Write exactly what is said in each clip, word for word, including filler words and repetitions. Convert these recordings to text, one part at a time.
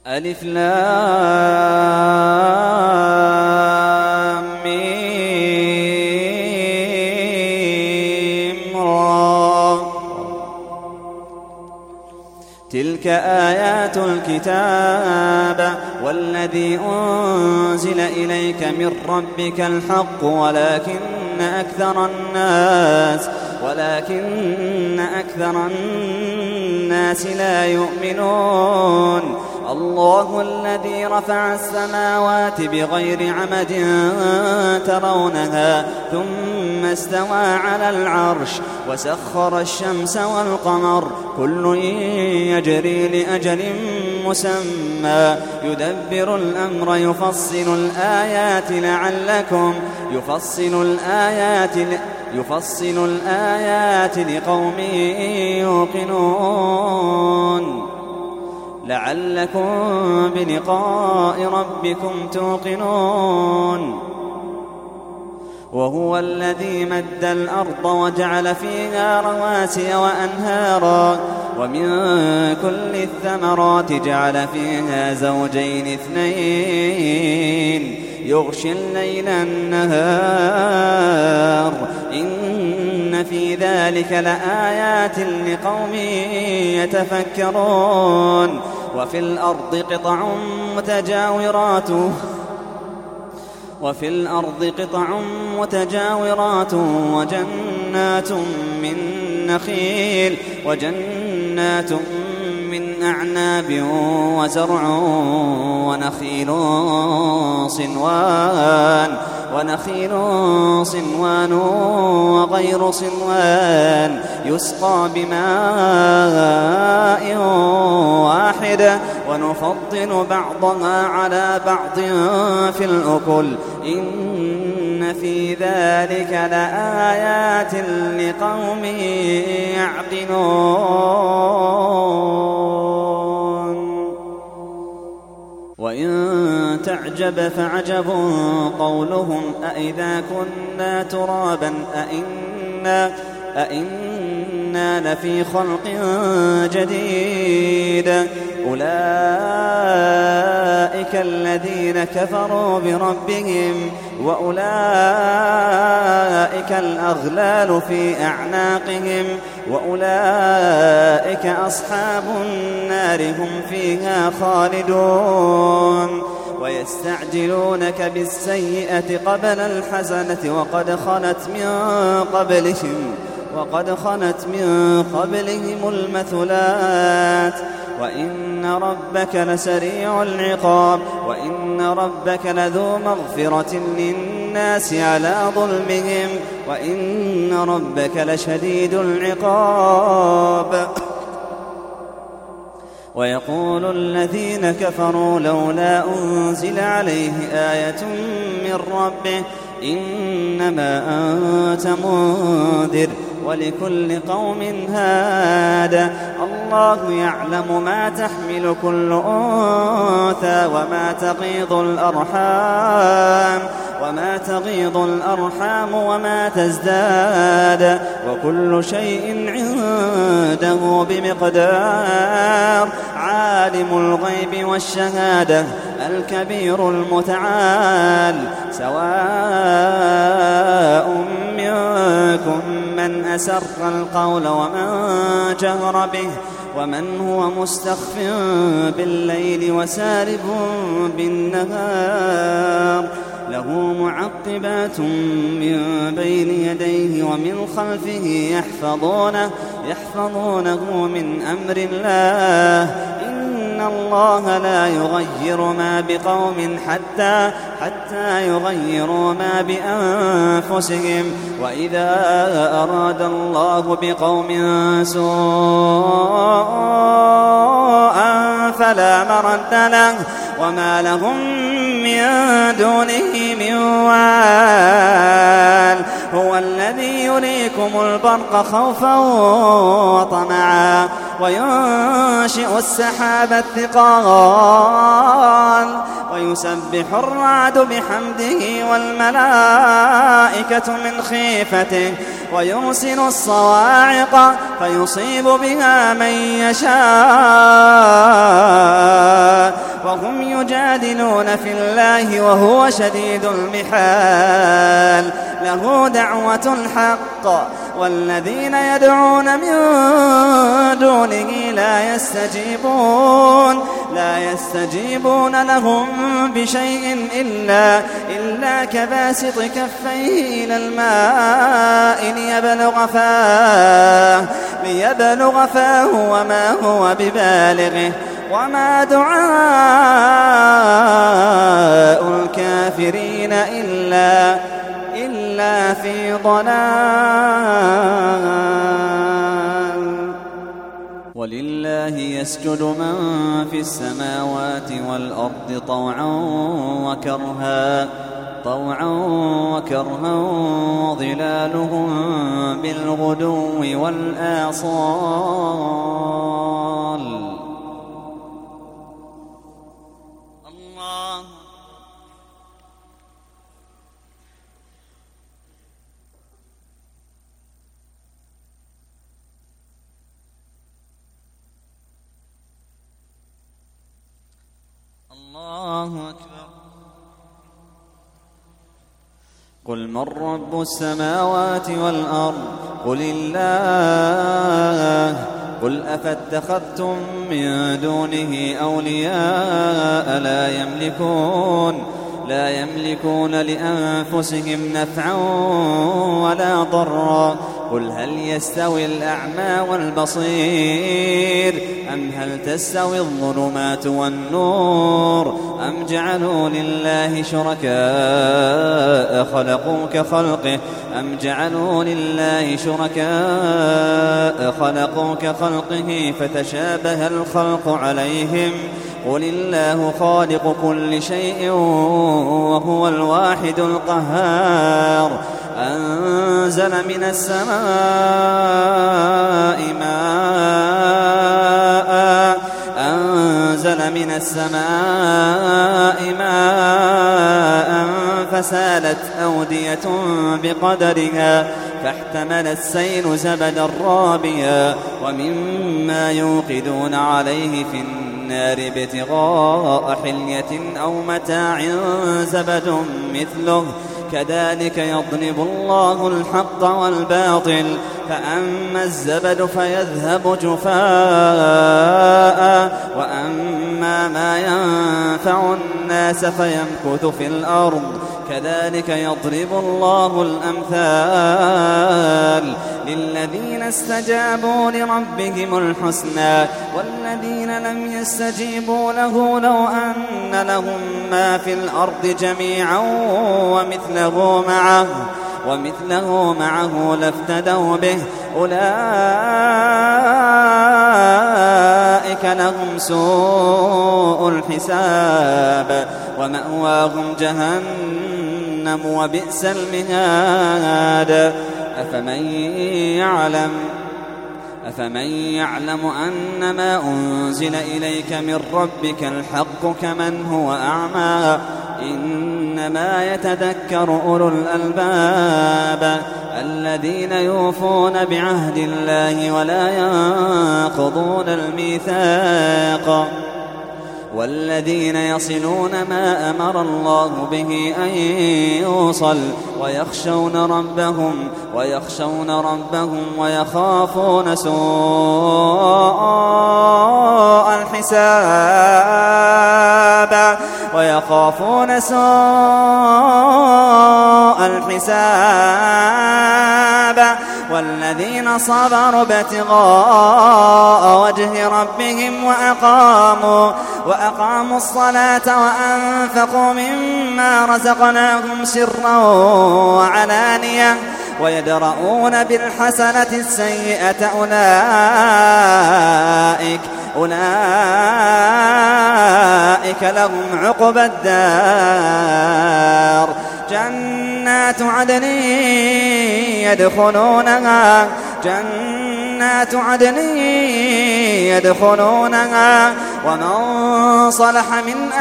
ألف لام ميم را. تلك آيات الكتاب والذي أنزل إليك من ربك الحق ولكن أكثر الناس ولكن أكثر الناس لا يؤمنون. الله الذي رفع السماوات بغير عمد ترونها ثم استوى على العرش وسخر الشمس والقمر كل يجري لأجل مسمى يدبر الأمر يفصل الآيات لعلكم يفصل الآيات يفصل الآيات لقوم يوقنون لعلكم بلقاء ربكم توقنون. وهو الذي مد الأرض وجعل فيها رواسي وأنهارا ومن كل الثمرات جعل فيها زوجين اثنين يغشي الليل النهار إن في ذلك لآيات لقوم يتفكرون. وفي الأرض قطع متجاورات وفي الأرض قطع متجاورات وجنات من نخيل وجنات من أعناب وزرع ونخيل صنوان ونخيل صنوان وغير صنوان يسقى بماء واحد ونفضل بعضها على بعض في الأكل إن في ذلك لآيات لقوم يعقلون. وإن تعجب فعجب قولهم أإذا كنا ترابا أإنا أإنا لفي خلق جديد أولئك الذين كفروا بربهم وأولئك الأغلال في أعناقهم وأولئك أصحاب النار هم فيها خالدون. ويستعجلونك بالسيئة قبل الحسنة وقد خلت من قبلهم وقد خلت من قبلهم المثلات وإن ربك لسريع العقاب وإن ربك لذو مغفرة للناس على ظلمهم وإن ربك لشديد العقاب. ويقول الذين كفروا لولا أنزل عليه آية من ربه إنما أنت منذر ولكل قوم هاد الله يعلم ما تحمل كل أنثى وما تغيض الأرحام وما تغيض الأرحام وما تزداد وكل شيء عنده بمقدار. عالم الغيب والشهادة الكبير المتعال سواء منكم من أسر القول ومن جهر به ومن هو مستخف بالليل وسارب بالنهار له معقبات من بين يديه ومن خلفه يحفظونه يحفظونه من أمر الله إن الله لا يغير ما بقوم حتى حتى يغيروا ما بأنفسهم وإذا أراد الله بقوم سوءا فلا مرد له وما لهم من دونه من وال. هو الذي يريكم البرق خوفا وطمعا وينشئ السحاب الثقال ويسبح الرعد بحمده والملائكة من خيفته ويرسل الصواعق فيصيب بها من يشاء وهم يجادلون في الله وهو شديد المحال له دعوة الحق والذين يدعون من دونه لا يستجيبون لا يستجيبون لهم بشيء إلا, إلا كباسط كفيه إلى الماء ليبلغ فاه, ليبلغ فاه وما هو ببالغه وما دعاء الكافرين إلا, إلا في ضلال. ولله يسجد من في السماوات والأرض طوعا وكرها طوعا وكرها وظلالهم بالغدو والآصال. الله الله أكبر. قل من رب السماوات والأرض قل الله قل أفاتخذتم من دونه أولياء لا يملكون لا يملكون لأنفسهم نفعا ولا ضرا قل هل يستوي الأعمى والبصير أم هل تستوي الظلمات والنور أم جعلوا لله شركاء خلقوا كخلقه أم جعلوا لله شركاء خلقوا كخلقه فتشابه الخلق عليهم قل الله خالق كل شيء وهو الواحد القهار أنزل من السماء ماء أنزل من السماء ماء فسالت أودية بقدرها فاحتمل السيل زبدا رابيا ومما يوقدون عليه في النار ابتغاء حلية أو متاع زبد مثله كذلك يضرب الله الحق والباطل فأما الزبد فيذهب جفاء وأما ما ينفع الناس فيمكث في الأرض كذلك يضرب الله الأمثال للذين استجابوا لربهم الحسنى والذين لم يستجيبوا له لو أن لهم ما في الأرض جميعا ومثله معه ومثله معه لافتدوا به أولئك لهم سوء الحساب ومأواهم جهنم وبئس المهاد أفمن يعلم أفمن يعلم أنما أنزل إليك من ربك الحق كمن هو أعمى إنما يتذكر أولو الألباب الذين يوفون بعهد الله ولا ينقضون الميثاق والذين يصلون ما أمر الله به أن يوصل ويخشون ربهم ويخشون ربهم ويخافون سوء الحساب ويخافون سوء الحساب والذين صبروا ابتغاء وجه ربهم وأقاموا وأقاموا الصلاة وأنفقوا مما رزقناهم سرا وعلانية ويدرؤون بالحسنة السيئة أولئك أولئك لهم عقبى الدار جنات عدن يدخلونها جنات عدن يدخلونها ومن صلح من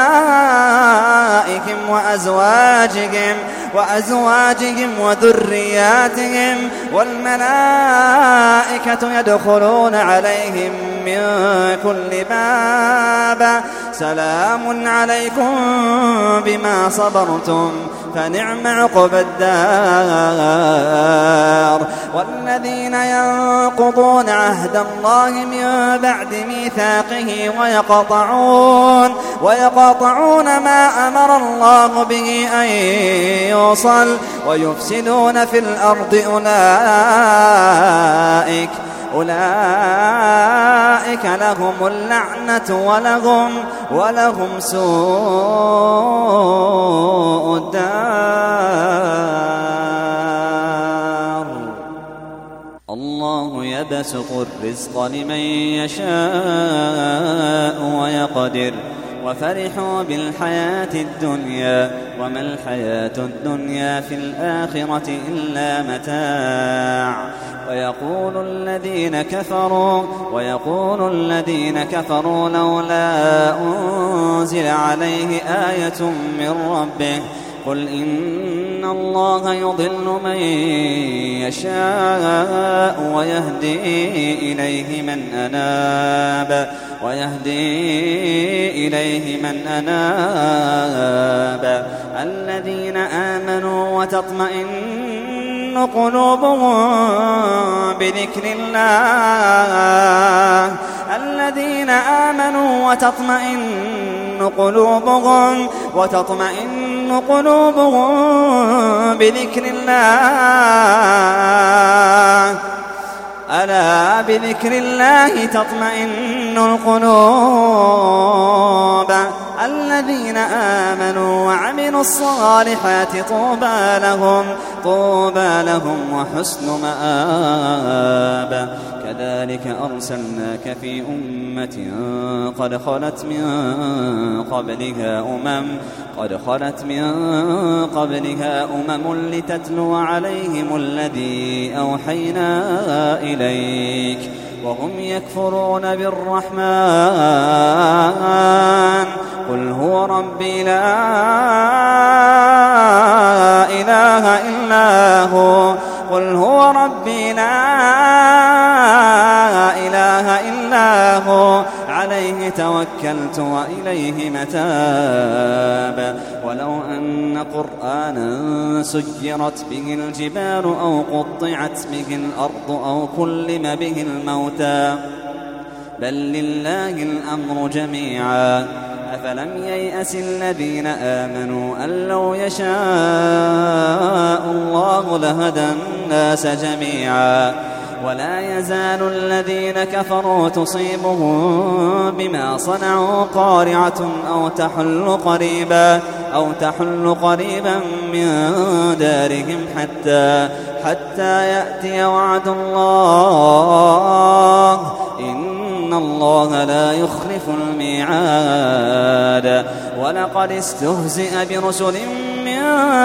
آبائهم وأزواجهم وأزواجهم وذرياتهم والملائكة يدخلون عليهم من كل باب سلام عليكم بما صبرتم فنعم عقبى الدار. والذين ينقضون عهد الله من بعد ميثاقه ويقطعون, ويقطعون ما أمر الله به أن يوصل ويفسدون في الأرض أولئك أولئك لهم اللعنة ولهم, ولهم سوء الدار. الله يبسط الرزق لمن يشاء ويقدر وفرحوا بالحياة الدنيا وما الحياة الدنيا في الآخرة إلا متاع. ويقول الذين كفروا ويقول الذين كفروا لولا أنزل عليه آية من ربه قل إن الله يضل من يشاء ويهدي إليه من أناب ويهدي إليه من أناب الذين آمنوا وتطمئن قلوبهم بذكر الله الذين آمنوا وتطمئن قلوبهم وتطمئن قلوبهم بذكر الله ألا بذكر الله تطمئن القلوب الذين آمنوا وعملوا الصالحات طوبى لهم طوبى لهم وحسن مآب. كذلك أرسلناك في أمة قد خلت من قبلها أمم قد خلت من قبلها أمم لتتلو عليهم الذي أوحينا إليك وهم يكفرون بالرحمن قل هو ربي لا إله إلا هو قل هو ربي لا إله إلا هو عليه توكلت وإليه متاب. ولو أن قرآنا سيرت به الجبال أو قطعت به الأرض أو كلم به الموتى بل لله الأمر جميعا أفلم ييأس الذين آمنوا أن لو يشاء الله لهدى الناس جميعا ولا يزال الذين كفروا تصيبهم بما صنعوا قارعة أو تحل قريبا أو تحل قريبا من دارهم حتى حتى يأتي وعد الله إن الله لا يخلف الميعاد. ولقد استهزئ برسل من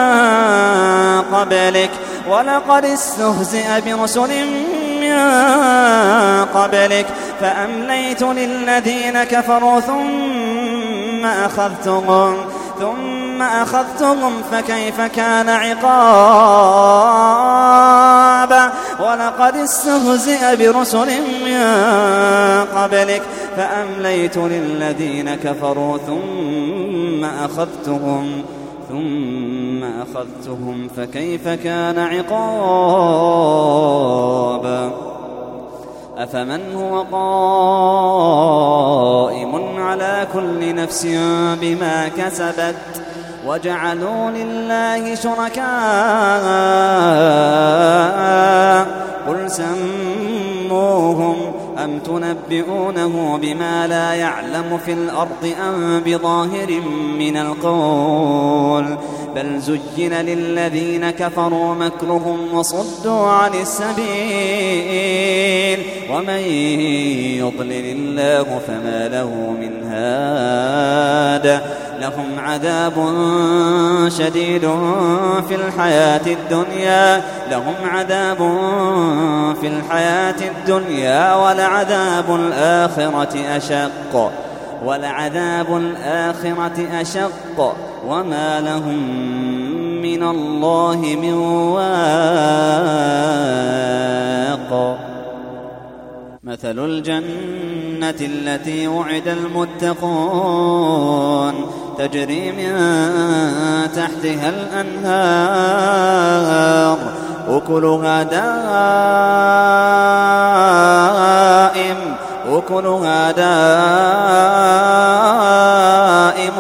قبلك ولقد استهزئ برسل من قبلك فأمليت للذين كفروا ثم أخذتهم ثم أخذتهم فكيف كان عقاب. ولقد استهزئ برسل من قبلك فأمليت للذين كفروا ثم أخذتهم ثم أخذتهم فكيف كان عقاب. أفمن هو قائم على كل نفس بما كسبت وجعلوا لله شركاء قل سموهم أم تنبئونه بما لا يعلم في الأرض أم بظاهر من القول بل زين للذين كفروا مكرهم وصدوا عن السبيل ومن يضلل الله فما له من هاد لهم عذاب شديد في الحياة الدنيا لهم عذاب في الحياة الدنيا ولعذاب الآخرة أشق ولعذاب الآخرة أشق وما لهم من الله من واق. مثل الجنة التي وعد المتقون تجري من تحتها الأنهار أكلها دائم أكلها دائم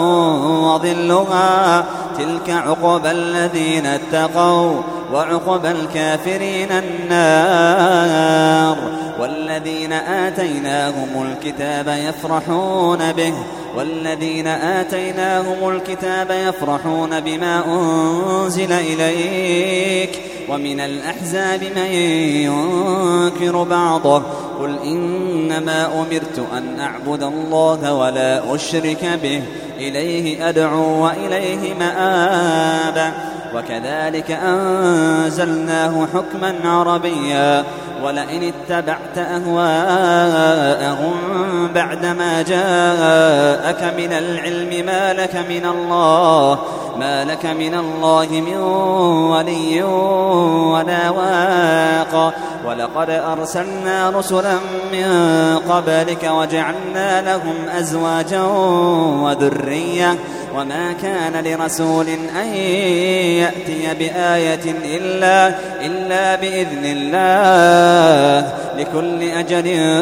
وظلها تلك عقبى الذين اتقوا وعقبى الكافرين النار والذين آتيناهم الكتاب يفرحون به والذين آتيناهم الكتاب يفرحون بما أنزل إليك ومن الأحزاب من ينكر بعضه قل إنما أمرت أن أعبد الله ولا أشرك به إليه أدعو وإليه مآب وكذلك أنزلناه حكما عربيا ولئن اتبعت أهواءهم بعدما جاءك من العلم ما لك من الله ما لك من الله من ولي ولا واق ولقد أرسلنا رسلا من قبلك وجعلنا لهم أزواجا وذرية وما كان لرسول أن يأتي بآية إلا, إلا بإذن الله لكل أجل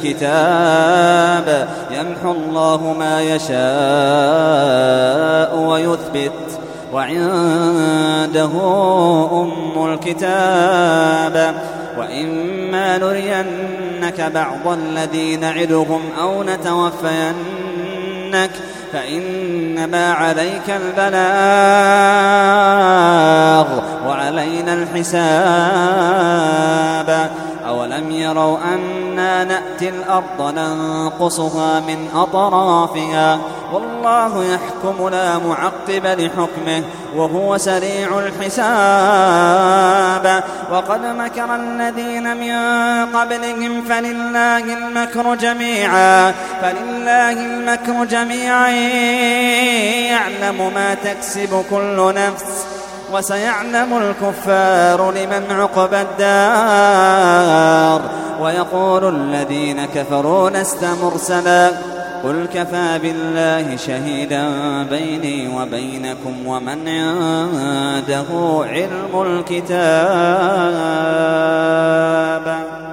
كتاب يمحو الله ما يشاء ويثبت وعنده أم الكتاب وإما نرينك بعض الذي نعدهم أو نتوفينك فإنما عليك البلاغ وعلينا الحساب أولم يروا أنا نأتي الأرض ننقصها من أطرافها والله يحكم لا معقب لحكمه وهو سريع الحساب وقد مكر الذين من قبلهم فلله المكر جميعا فلله المكر جميعا يعلم ما تكسب كل نفس وسيعلم الكفار لمن عقبى الدار ويقول الذين كفروا لست مرسلا قل كفى بالله شهيدا بيني وبينكم ومن عنده علم الكتاب